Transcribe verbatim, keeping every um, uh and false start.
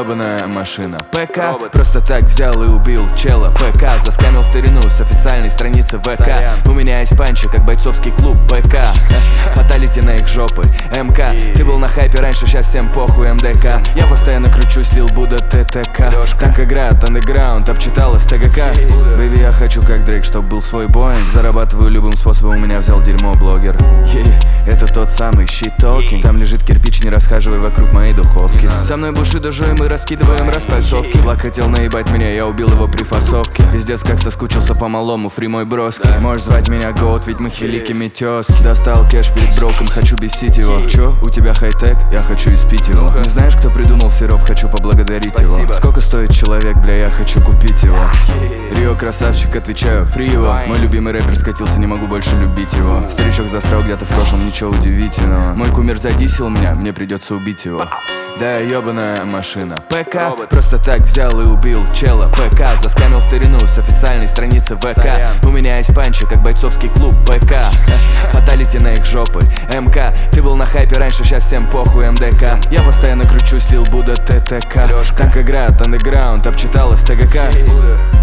ёбаная машина. ПК просто так взял и убил чела. ПК заскамил старину с официальной страницы ВК. У меня есть панчи, как бойцовский клуб БК. Фаталити на их жопы. МК, ты был на хайпе раньше, сейчас всем похуй. МДК, я постоянно кручусь, лил Будда ТТК. Танк играет, андеграунд, обчиталась ТГК. Бэйби, я хочу как Дрейк, чтоб был свой боинг. Зарабатываю любым способом, у меня взял дерьмо блогер. Yeah, это тот самый shit talking. Там лежит кирпич, не расхаживай вокруг моей духовки. Со мной бушидожу и мы раскидываем распальцовки. Влад хотел наебать меня, я убил его при фасовке. Пиздец, как соскучился по малому, фри мой броски. Можешь звать меня Гоут, ведь мы с великими тёзки. Достал кэш перед броком, хочу бесить его. Чё, у тебя хай-тек? Я хочу испить его. Не знаешь, кто придумал сироп? Хочу поблагодарить его. Сколько стоит человек, бля, я хочу купить его. Рио красавчик, отвечаю, фри его. Мой любимый рэпер скатился, не могу больше любить его. Старичок застрял где-то в прошлом, ничего удивительного. Мой кумир задисил меня, мне придется убить его. Да, ёбаная машина. ПК просто так взял и убил чела. ПК заскамил старину с официальной страницы ВК. У меня есть панчи, как бойцовский клуб БК. Фаталити на их жопы. МК, ты был на хайпе раньше, сейчас всем похуй. МДК, я постоянно кручусь, лил Будда ТТК. Танк играет, андеграунд, обчиталась ТГК.